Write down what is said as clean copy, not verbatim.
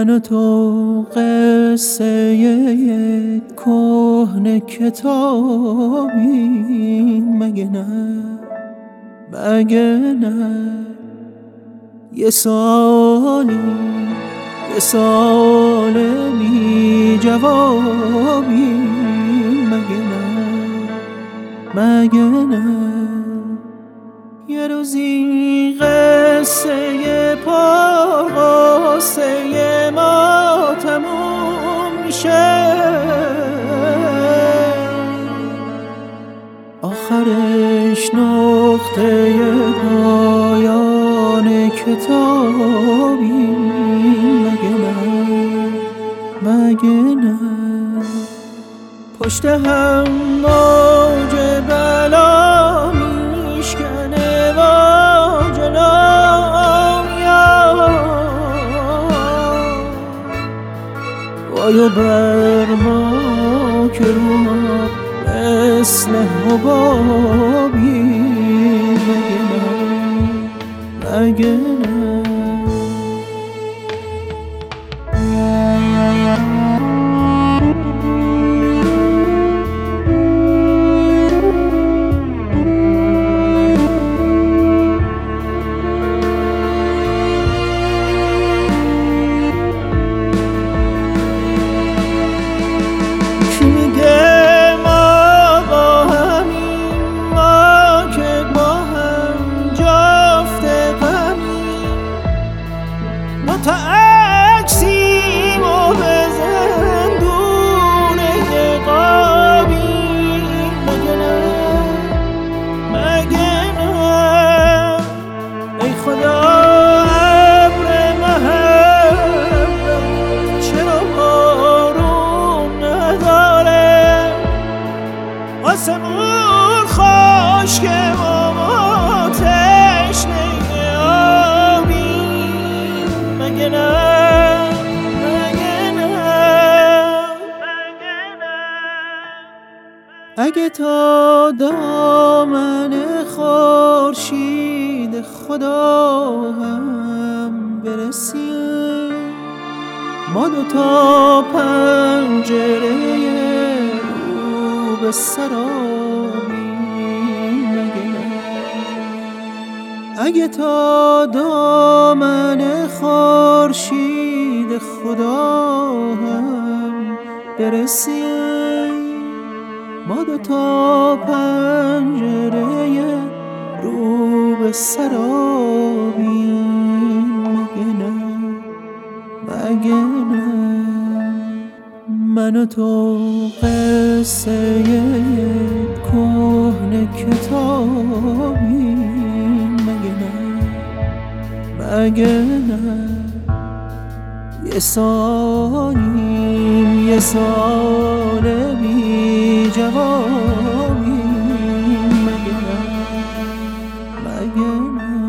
من و تو قصه کهنه کتابی، مگه نه مگه نه؟ یه سال بی جوابی، مگه نه مگه نه؟ یه روزی قصه پرغصه ما تموم میشه، آخرش نقطه پایان کتابی، مگه نه مگه نه؟ پشت هم موج بلا میشکنه و جلو میاد، وای بر ما که رو ما مثل حبابی، مگه نه مگه نه؟ تا عکسیم و به زندون قابی، مگه نه مگه نه؟ ای خدا ابر محبت چرا بارون نداره؟ آسمون خشکه و ما تشنه آبی، مگه نه مگه نه؟ اگه تا دامن خورشید خدا هم برسیم، ما دوتا پنجره رو به سرابی، مگه نه؟ اگه تا دامن خورشید خدا هم برسیم، ما دوتا پنجره رو به سرابی، مگه نه مگه نه؟ من و تو قصه کهنه کتابی، مگه نه مگه نه؟ یه سال بی جوابی، مگه نه مگه نه؟